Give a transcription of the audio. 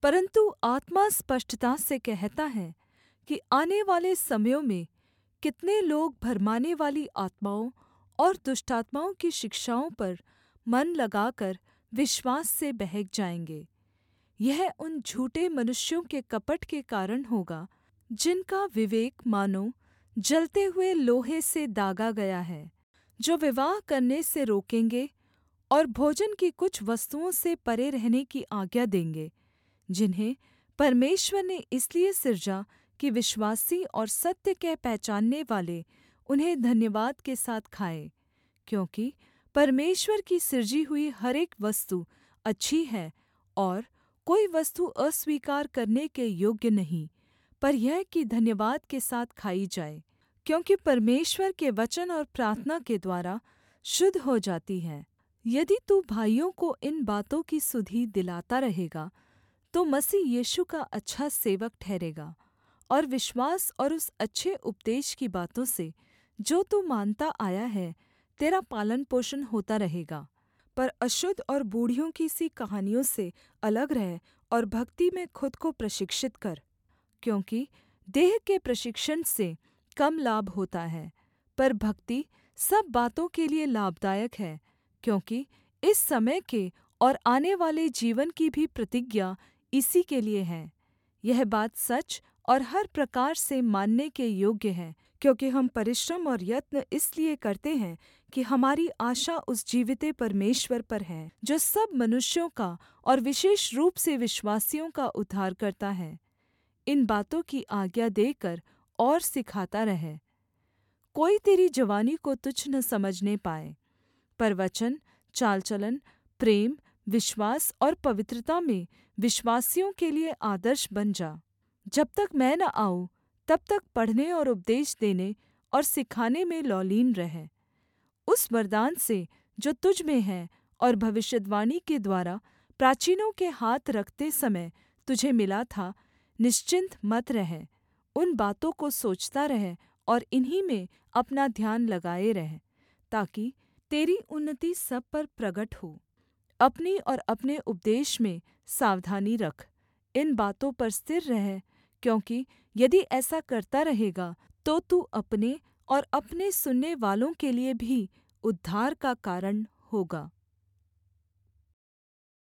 परन्तु आत्मा स्पष्टता से कहता है कि आने वाले समयों में कितने लोग भरमाने वाली आत्माओं और दुष्टात्माओं की शिक्षाओं पर मन लगाकर विश्वास से बहक जाएँगे। यह उन झूठे मनुष्यों के कपट के कारण होगा, जिनका विवेक मानो जलते हुए लोहे से दागा गया है, जो विवाह करने से रोकेंगे और भोजन की कुछ वस्तुओं से परे रहने की आज्ञा देंगे, जिन्हें परमेश्वर ने इसलिए सिरजा कि विश्वासी और सत्य के पहचानने वाले उन्हें धन्यवाद के साथ खाएँ। क्योंकि परमेश्वर की सिरजी हुई हर एक वस्तु अच्छी है, और कोई वस्तु अस्वीकार करने के योग्य नहीं, पर यह कि धन्यवाद के साथ खाई जाए, क्योंकि परमेश्वर के वचन और प्रार्थना के द्वारा शुद्ध हो जाती है। यदि तू भाइयों को इन बातों की सुधि दिलाता रहेगा, तो मसीह यीशु का अच्छा सेवक ठहरेगा, और विश्वास और उस अच्छे उपदेश की बातों से जो तू मानता आया है, तेरा पालन पोषण होता रहेगा। पर अशुद्ध और बूढ़ियों की सी कहानियों से अलग रह और भक्ति में खुद को प्रशिक्षित कर, क्योंकि देह के प्रशिक्षण से कम लाभ होता है, पर भक्ति सब बातों के लिए लाभदायक है, क्योंकि इस समय के और आने वाले जीवन की भी प्रतिज्ञा इसी के लिए है। यह बात सच और हर प्रकार से मानने के योग्य है, क्योंकि हम परिश्रम और यत्न इसलिए करते हैं कि हमारी आशा उस जीविते परमेश्वर पर है, जो सब मनुष्यों का और विशेष रूप से विश्वासियों का उद्धार करता है। इन बातों की आज्ञा देकर और सिखाता रहे। कोई तेरी जवानी को तुच्छ न समझने पाए, पर वचन, चाल चलन, प्रेम, विश्वास और पवित्रता में विश्वासियों के लिए आदर्श बन जा। जब तक मैं न आऊँ, तब तक पढ़ने और उपदेश देने और सिखाने में लौलीन रह। उस वरदान से जो तुझ में है और भविष्यद्वाणी के द्वारा प्राचीनों के हाथ रखते समय तुझे मिला था, निश्चिन्त मत रह। उन बातों को सोचता रह और इन्हीं में अपना ध्यान लगाए रह, ताकि तेरी उन्नति सब पर प्रगट हो। अपनी और अपने उपदेश में सावधानी रख, इन बातों पर स्थिर रह, क्योंकि यदि ऐसा करता रहेगा तो तू अपने और अपने सुनने वालों के लिए भी उद्धार का कारण होगा।